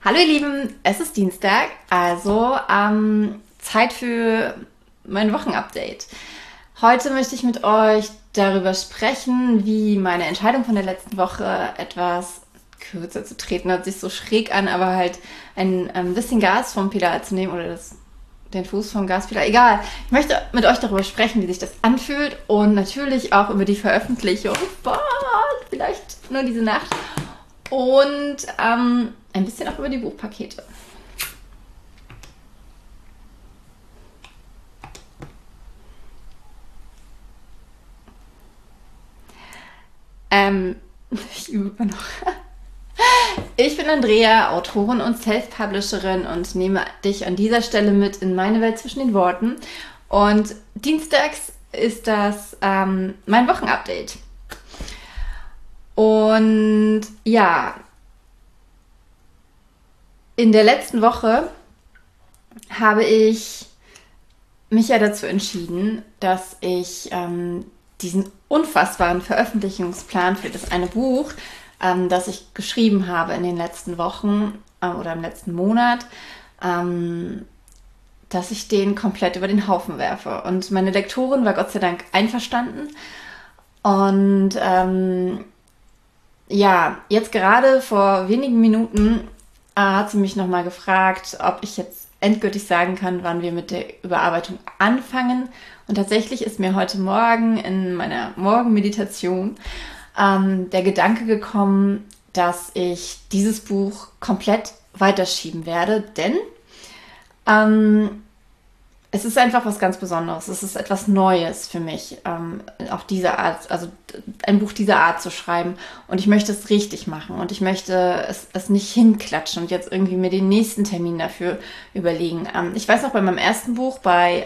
Hallo ihr Lieben, es ist Dienstag, also Zeit für mein Wochenupdate. Heute möchte ich mit euch darüber sprechen, wie meine Entscheidung von der letzten Woche etwas kürzer zu treten, hört sich so schräg an, aber halt ein bisschen Gas vom Pedal zu nehmen oder den Fuß vom Gaspedal. Egal, ich möchte mit euch darüber sprechen, wie sich das anfühlt und natürlich auch über die Veröffentlichung. Vielleicht nur diese Nacht. Und ein bisschen auch über die Buchpakete. Ich übe noch. Ich bin Andrea, Autorin und Self-Publisherin und nehme dich an dieser Stelle mit in meine Welt zwischen den Worten. Und dienstags ist das mein Wochenupdate. Und ja, in der letzten Woche habe ich mich ja dazu entschieden, dass ich diesen unfassbaren Veröffentlichungsplan für das eine Buch, das ich geschrieben habe in den letzten Wochen oder im letzten Monat, dass ich den komplett über den Haufen werfe. Und meine Lektorin war Gott sei Dank einverstanden. Und ja, jetzt gerade vor wenigen Minuten hat sie mich nochmal gefragt, ob ich jetzt endgültig sagen kann, wann wir mit der Überarbeitung anfangen. Und tatsächlich ist mir heute Morgen in meiner Morgenmeditation der Gedanke gekommen, dass ich dieses Buch komplett weiterschieben werde, denn es ist einfach was ganz Besonderes. Es ist etwas Neues für mich, auf diese Art, also ein Buch dieser Art zu schreiben. Und ich möchte es richtig machen. Und ich möchte es nicht hinklatschen und jetzt irgendwie mir den nächsten Termin dafür überlegen. Ich weiß noch, bei meinem ersten Buch, bei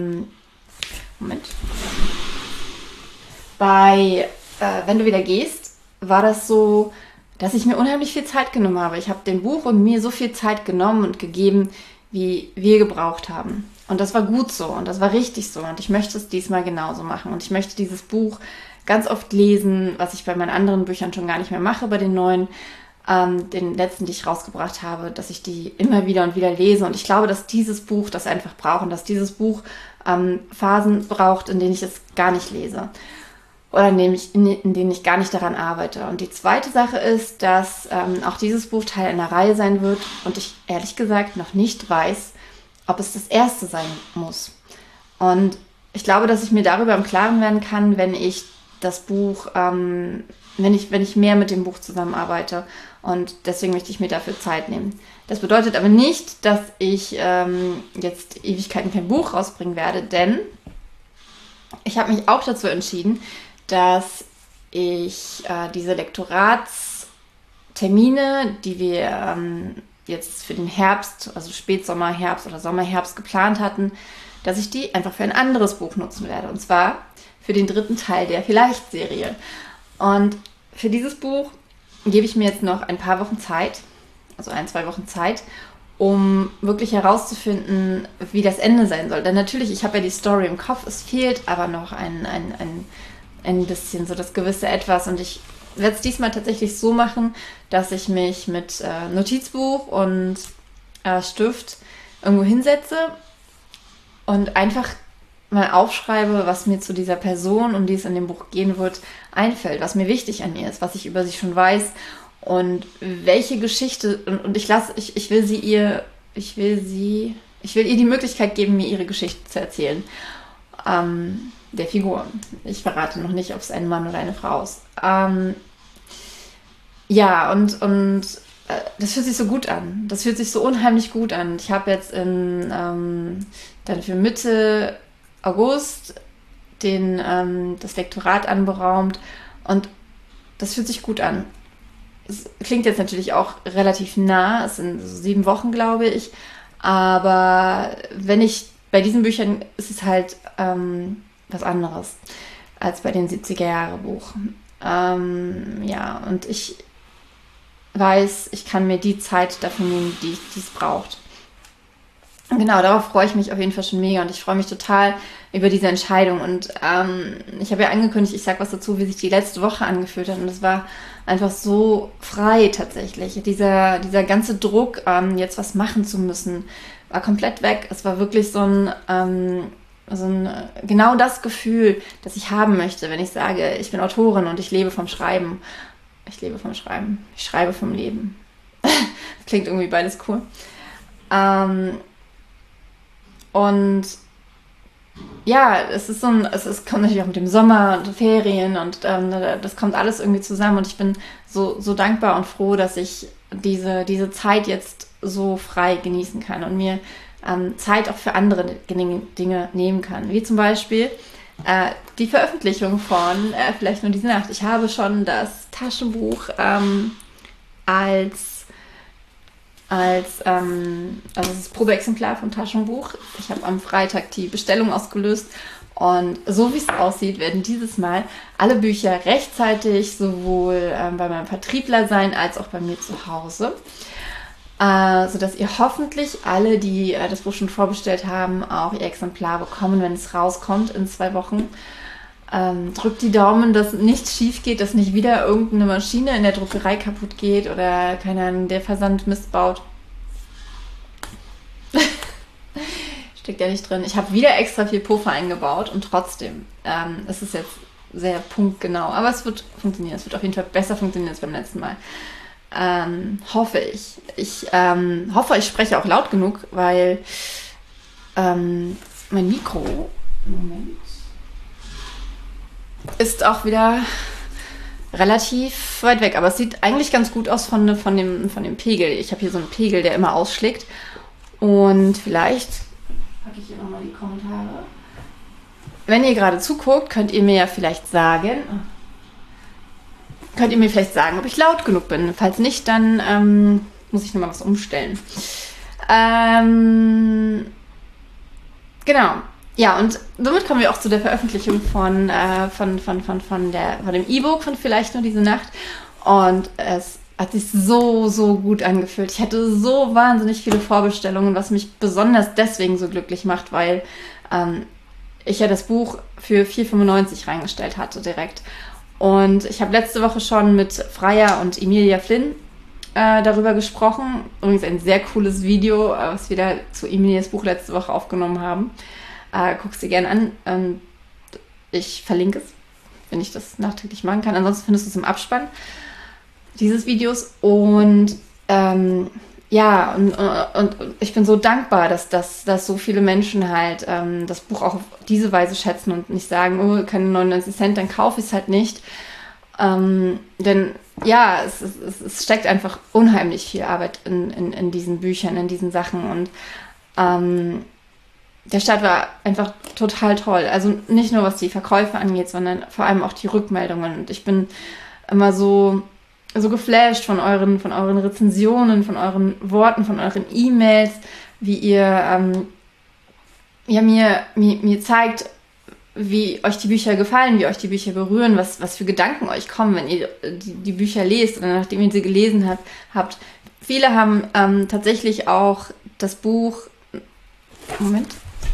Wenn du wieder gehst, war das so, dass ich mir unheimlich viel Zeit genommen habe. Ich habe dem Buch und mir so viel Zeit genommen und gegeben, wie wir gebraucht haben. Und das war gut so und das war richtig so. Und ich möchte es diesmal genauso machen. Und ich möchte dieses Buch ganz oft lesen, was ich bei meinen anderen Büchern schon gar nicht mehr mache, bei den neuen, den letzten, die ich rausgebracht habe, dass ich die immer wieder und wieder lese. Und ich glaube, dass dieses Buch das einfach braucht und dass dieses Buch Phasen braucht, in denen ich es gar nicht lese. Oder in denen ich gar nicht daran arbeite. Und die zweite Sache ist, dass auch dieses Buch Teil einer Reihe sein wird und ich ehrlich gesagt noch nicht weiß, ob es das erste sein muss. Und ich glaube, dass ich mir darüber im Klaren werden kann, wenn ich das Buch, wenn ich mehr mit dem Buch zusammenarbeite. Und deswegen möchte ich mir dafür Zeit nehmen. Das bedeutet aber nicht, dass ich jetzt Ewigkeiten kein Buch rausbringen werde, denn ich habe mich auch dazu entschieden, dass ich diese Lektoratstermine, die wir jetzt für den Herbst, also Spätsommer, Herbst oder Sommerherbst geplant hatten, dass ich die einfach für ein anderes Buch nutzen werde. Und zwar für den dritten Teil der Vielleicht-Serie. Und für dieses Buch gebe ich mir jetzt noch ein paar Wochen Zeit, also 1-2 Wochen Zeit, um wirklich herauszufinden, wie das Ende sein soll. Denn natürlich, ich habe ja die Story im Kopf, es fehlt aber noch ein bisschen so das gewisse Etwas. Und ich werde es diesmal tatsächlich so machen, dass ich mich mit Notizbuch und Stift irgendwo hinsetze und einfach mal aufschreibe, was mir zu dieser Person, um die es in dem Buch gehen wird, einfällt, was mir wichtig an ihr ist, was ich über sie schon weiß und welche Geschichte, und ich will ihr die Möglichkeit geben, mir ihre Geschichte zu erzählen. Der Figur. Ich verrate noch nicht, ob es ein Mann oder eine Frau ist. Ja, und das fühlt sich so gut an. Das fühlt sich so unheimlich gut an. Ich habe jetzt dann für Mitte August das Lektorat anberaumt und das fühlt sich gut an. Es klingt jetzt natürlich auch relativ nah, es sind so 7 Wochen, glaube ich, aber bei diesen Büchern ist es halt was anderes als bei den 70er-Jahre-Buch. Ja, und ich weiß, ich kann mir die Zeit dafür nehmen, die es braucht. Genau, darauf freue ich mich auf jeden Fall schon mega und ich freue mich total, über diese Entscheidung. Und ich habe ja angekündigt, ich sage was dazu, wie sich die letzte Woche angefühlt hat. Und es war einfach so frei tatsächlich. Dieser ganze Druck, jetzt was machen zu müssen, war komplett weg. Es war wirklich so ein genau das Gefühl, das ich haben möchte, wenn ich sage, ich bin Autorin und ich lebe vom Schreiben. Ich lebe vom Schreiben. Ich schreibe vom Leben. Das klingt irgendwie beides cool. Und ja, es kommt natürlich auch mit dem Sommer und Ferien und das kommt alles irgendwie zusammen und ich bin so dankbar und froh, dass ich diese Zeit jetzt so frei genießen kann und mir Zeit auch für andere Dinge nehmen kann. Wie zum Beispiel die Veröffentlichung von Vielleicht nur diese Nacht. Ich habe schon das Taschenbuch also das Probeexemplar vom Taschenbuch. Ich habe am Freitag die Bestellung ausgelöst und so wie es aussieht, werden dieses Mal alle Bücher rechtzeitig sowohl bei meinem Vertriebler sein als auch bei mir zu Hause, sodass ihr hoffentlich alle, die das Buch schon vorbestellt haben, auch ihr Exemplar bekommen, wenn es rauskommt in 2 Wochen. Drückt die Daumen, dass nichts schief geht, dass nicht wieder irgendeine Maschine in der Druckerei kaputt geht oder, keine Ahnung, der Versand missbaut. Steckt ja nicht drin. Ich habe wieder extra viel Puffer eingebaut und trotzdem ist es jetzt sehr punktgenau. Aber es wird funktionieren. Es wird auf jeden Fall besser funktionieren als beim letzten Mal. Hoffe ich. Ich hoffe, ich spreche auch laut genug, weil mein Mikro... Moment. Ist auch wieder relativ weit weg, aber es sieht eigentlich ganz gut aus von dem Pegel. Ich habe hier so einen Pegel, der immer ausschlägt. Und vielleicht packe ich hier nochmal die Kommentare. Wenn ihr gerade zuguckt, könnt ihr mir ja vielleicht sagen, ob ich laut genug bin. Falls nicht, dann muss ich nochmal was umstellen. Genau. Ja, und somit kommen wir auch zu der Veröffentlichung von dem E-Book von Vielleicht nur diese Nacht. Und es hat sich so gut angefühlt. Ich hatte so wahnsinnig viele Vorbestellungen, was mich besonders deswegen so glücklich macht, weil ich ja das Buch für 4,95 € reingestellt hatte direkt. Und ich habe letzte Woche schon mit Freya und Emilia Flynn darüber gesprochen. Übrigens ein sehr cooles Video, was wir da zu Emilias Buch letzte Woche aufgenommen haben. Guck's dir gerne an. Ich verlinke es, wenn ich das nachträglich machen kann. Ansonsten findest du es im Abspann dieses Videos. Und ja, und ich bin so dankbar, dass so viele Menschen halt das Buch auch auf diese Weise schätzen und nicht sagen, oh, keine 99 Cent, dann kaufe ich es halt nicht. Denn ja, es steckt einfach unheimlich viel Arbeit in diesen Büchern, in diesen Sachen. Und der Start war einfach total toll. Also nicht nur, was die Verkäufe angeht, sondern vor allem auch die Rückmeldungen. Und ich bin immer so geflasht von euren Rezensionen, von euren Worten, von euren E-Mails, wie ihr mir zeigt, wie euch die Bücher gefallen, wie euch die Bücher berühren, was für Gedanken euch kommen, wenn ihr die Bücher lest oder nachdem ihr sie gelesen habt. Viele haben tatsächlich auch das Buch... Moment.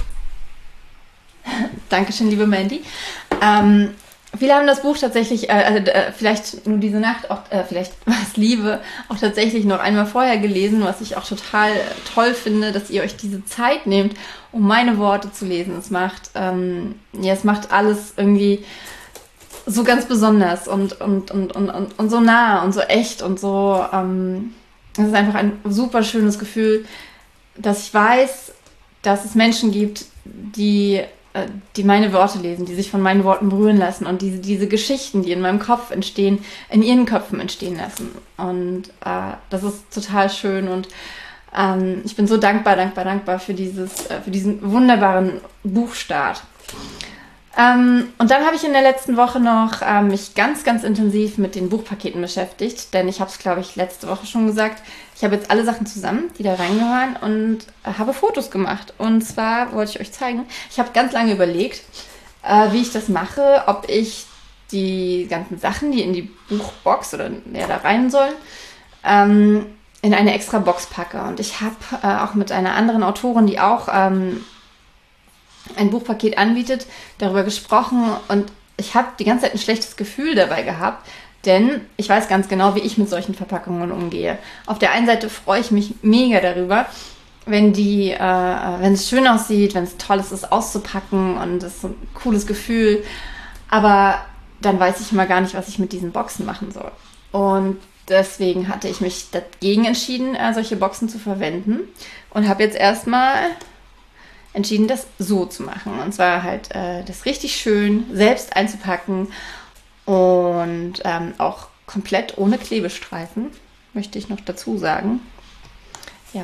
Dankeschön, liebe Mandy. Viele haben das Buch tatsächlich, vielleicht nur diese Nacht, auch vielleicht was Liebe, auch tatsächlich noch einmal vorher gelesen, was ich auch total toll finde, dass ihr euch diese Zeit nehmt, um meine Worte zu lesen. Es macht alles irgendwie so ganz besonders und so nah und so echt und so. Es ist einfach ein super schönes Gefühl, dass ich weiß, dass es Menschen gibt, die meine Worte lesen, die sich von meinen Worten berühren lassen und diese Geschichten, die in meinem Kopf entstehen, in ihren Köpfen entstehen lassen. Und das ist total schön und ich bin so dankbar für diesen wunderbaren Buchstart. Und dann habe ich in der letzten Woche noch mich ganz intensiv mit den Buchpaketen beschäftigt, denn ich habe es, glaube ich, letzte Woche schon gesagt, ich habe jetzt alle Sachen zusammen, die da reingehören und habe Fotos gemacht. Und zwar wollte ich euch zeigen, ich habe ganz lange überlegt, wie ich das mache, ob ich die ganzen Sachen, die in die Buchbox oder da rein sollen, in eine extra Box packe. Und ich habe auch mit einer anderen Autorin, die auch ein Buchpaket anbietet, darüber gesprochen und ich habe die ganze Zeit ein schlechtes Gefühl dabei gehabt, denn ich weiß ganz genau, wie ich mit solchen Verpackungen umgehe. Auf der einen Seite freue ich mich mega darüber, wenn es schön aussieht, wenn es toll ist, es auszupacken und das ist so ein cooles Gefühl. Aber dann weiß ich immer gar nicht, was ich mit diesen Boxen machen soll. Und deswegen hatte ich mich dagegen entschieden, solche Boxen zu verwenden und habe jetzt erstmal entschieden, das so zu machen. Und zwar halt das richtig schön selbst einzupacken und auch komplett ohne Klebestreifen, möchte ich noch dazu sagen. Ja,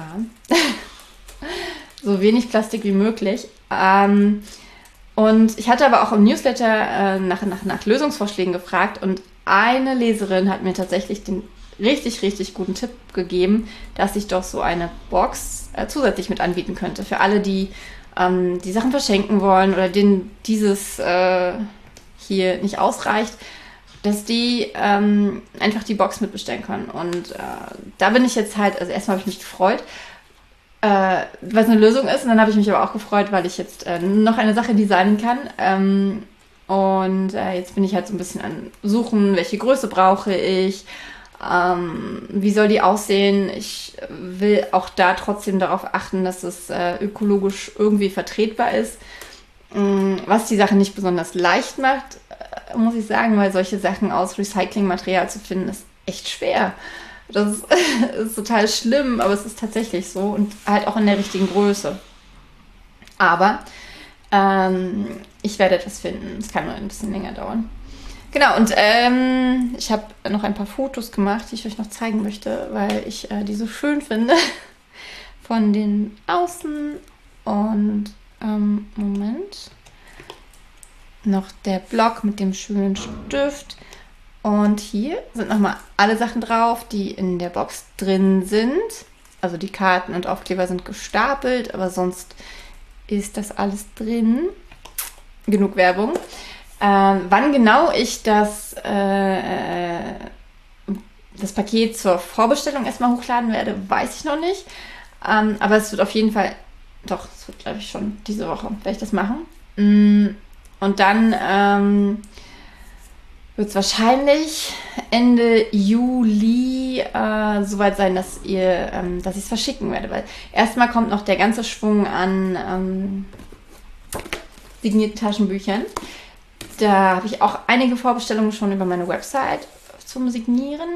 so wenig Plastik wie möglich. Und ich hatte aber auch im Newsletter nach Lösungsvorschlägen gefragt und eine Leserin hat mir tatsächlich den richtig, richtig guten Tipp gegeben, dass ich doch so eine Box zusätzlich mit anbieten könnte. Für alle, die die Sachen verschenken wollen oder denen dieses hier nicht ausreicht, dass die einfach die Box mitbestellen können. Und da bin ich jetzt halt, also erstmal habe ich mich gefreut, was eine Lösung ist. Und dann habe ich mich aber auch gefreut, weil ich jetzt noch eine Sache designen kann. Jetzt bin ich halt so ein bisschen an Suchen, welche Größe brauche ich, wie soll die aussehen. Ich will auch da trotzdem darauf achten, dass es ökologisch irgendwie vertretbar ist. Was die Sache nicht besonders leicht macht, muss ich sagen, weil solche Sachen aus Recyclingmaterial zu finden, ist echt schwer. Das ist total schlimm, aber es ist tatsächlich so und halt auch in der richtigen Größe. Aber ich werde etwas finden. Es kann nur ein bisschen länger dauern. Genau, und ich habe noch ein paar Fotos gemacht, die ich euch noch zeigen möchte, weil ich die so schön finde. Von den Außen und Moment. Noch der Block mit dem schönen Stift. Und hier sind nochmal alle Sachen drauf, die in der Box drin sind. Also die Karten und Aufkleber sind gestapelt, aber sonst ist das alles drin. Genug Werbung. Wann genau ich das Paket zur Vorbestellung erstmal hochladen werde, weiß ich noch nicht. Aber es wird auf jeden Fall, doch, es wird glaube ich schon diese Woche, werde ich das machen. Und dann wird es wahrscheinlich Ende Juli soweit sein, dass ich es verschicken werde. Weil erstmal kommt noch der ganze Schwung an signierten Taschenbüchern. Da habe ich auch einige Vorbestellungen schon über meine Website zum Signieren.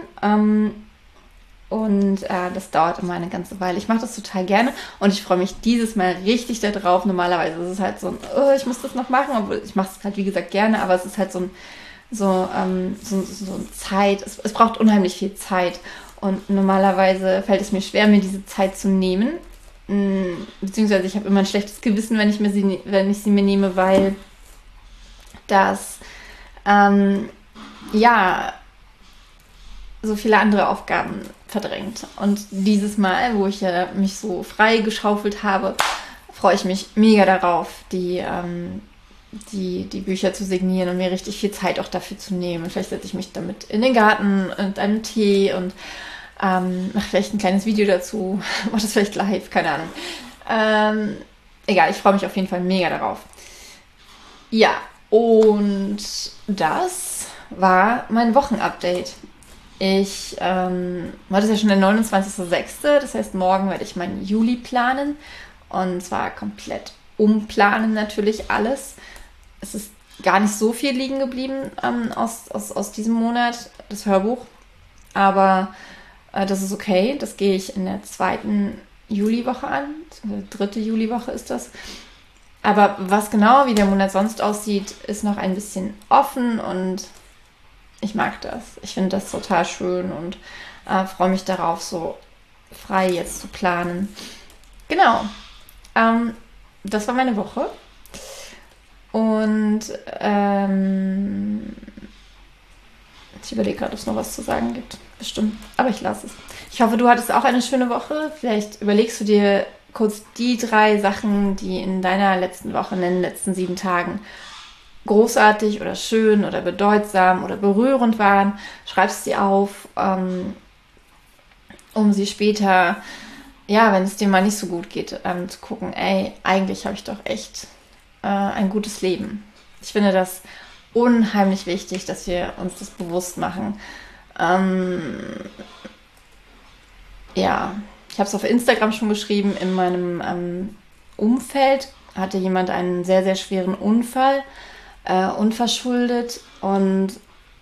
Das dauert immer eine ganze Weile. Ich mache das total gerne und ich freue mich dieses Mal richtig darauf. Normalerweise ist es halt so ein, oh, ich muss das noch machen, obwohl ich mache es halt wie gesagt gerne, aber es ist halt so eine Zeit. Es braucht unheimlich viel Zeit und normalerweise fällt es mir schwer, mir diese Zeit zu nehmen. Beziehungsweise ich habe immer ein schlechtes Gewissen, wenn ich sie mir nehme, weil das so viele andere Aufgaben verdrängt. Und dieses Mal, wo ich mich so frei geschaufelt habe, freue ich mich mega darauf, die Bücher zu signieren und mir richtig viel Zeit auch dafür zu nehmen. Und vielleicht setze ich mich damit in den Garten und einen Tee und mache vielleicht ein kleines Video dazu, mache das vielleicht live, keine Ahnung. Egal, ich freue mich auf jeden Fall mega darauf. Ja, und das war mein Wochenupdate. Heute ist ja schon der 29.06., das heißt, morgen werde ich meinen Juli planen und zwar komplett umplanen natürlich alles. Es ist gar nicht so viel liegen geblieben aus diesem Monat, das Hörbuch, aber das ist okay, das gehe ich in der 2. Juliwoche an, 3. Juliwoche ist das. Aber was genau, wie der Monat sonst aussieht, ist noch ein bisschen offen und ich mag das. Ich finde das total schön und freue mich darauf, so frei jetzt zu planen. Genau. Das war meine Woche. Und ich überlege gerade, ob es noch was zu sagen gibt. Bestimmt. Aber ich lasse es. Ich hoffe, du hattest auch eine schöne Woche. Vielleicht überlegst du dir kurz die 3 Sachen, die in deiner letzten Woche, in den letzten 7 Tagen großartig oder schön oder bedeutsam oder berührend waren. Schreibst sie auf, um sie später, ja, wenn es dir mal nicht so gut geht, zu gucken, ey, eigentlich habe ich doch echt ein gutes Leben. Ich finde das unheimlich wichtig, dass wir uns das bewusst machen. Ja, ich habe es auf Instagram schon geschrieben, in meinem Umfeld hatte jemand einen sehr, sehr schweren Unfall, unverschuldet und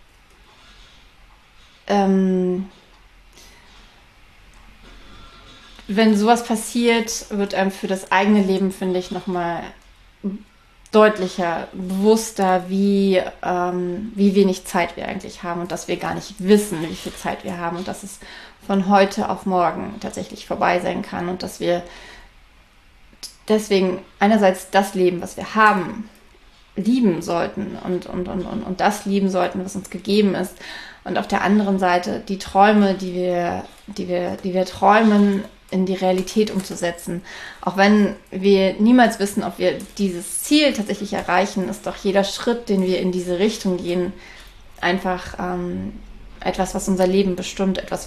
wenn sowas passiert, wird einem für das eigene Leben, finde ich, nochmal deutlicher, bewusster, wie wenig Zeit wir eigentlich haben und dass wir gar nicht wissen, wie viel Zeit wir haben und dass es von heute auf morgen tatsächlich vorbei sein kann und dass wir deswegen einerseits das Leben, was wir haben, lieben sollten und das lieben sollten, was uns gegeben ist. Und auf der anderen Seite die Träume, die wir träumen, in die Realität umzusetzen. Auch wenn wir niemals wissen, ob wir dieses Ziel tatsächlich erreichen, ist doch jeder Schritt, den wir in diese Richtung gehen, einfach etwas, was unser Leben bestimmt, etwas,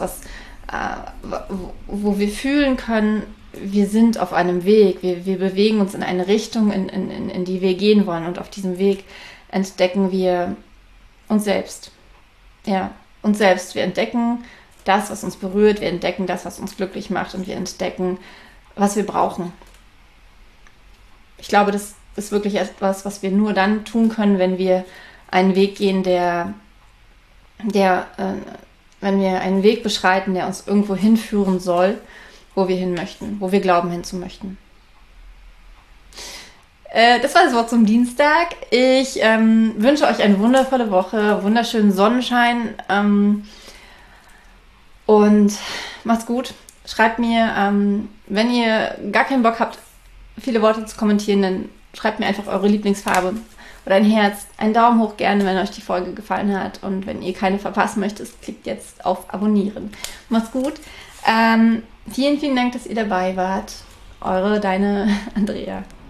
wo wir fühlen können, wir sind auf einem Weg, wir bewegen uns in eine Richtung, in die wir gehen wollen und auf diesem Weg entdecken wir uns selbst. Ja, uns selbst. Wir entdecken das, was uns berührt, wir entdecken das, was uns glücklich macht und wir entdecken, was wir brauchen. Ich glaube, das ist wirklich etwas, was wir nur dann tun können, wenn wir einen Weg gehen, wenn wir einen Weg beschreiten, der uns irgendwo hinführen soll, wo wir hin möchten, wo wir glauben hinzu möchten. Das war das Wort zum Dienstag. Ich wünsche euch eine wundervolle Woche, wunderschönen Sonnenschein und macht's gut. Schreibt mir, wenn ihr gar keinen Bock habt, viele Worte zu kommentieren, dann schreibt mir einfach eure Lieblingsfarbe oder ein Herz, einen Daumen hoch gerne, wenn euch die Folge gefallen hat und wenn ihr keine verpassen möchtet, klickt jetzt auf Abonnieren. Macht's gut. Vielen, vielen Dank, dass ihr dabei wart. Deine Andrea.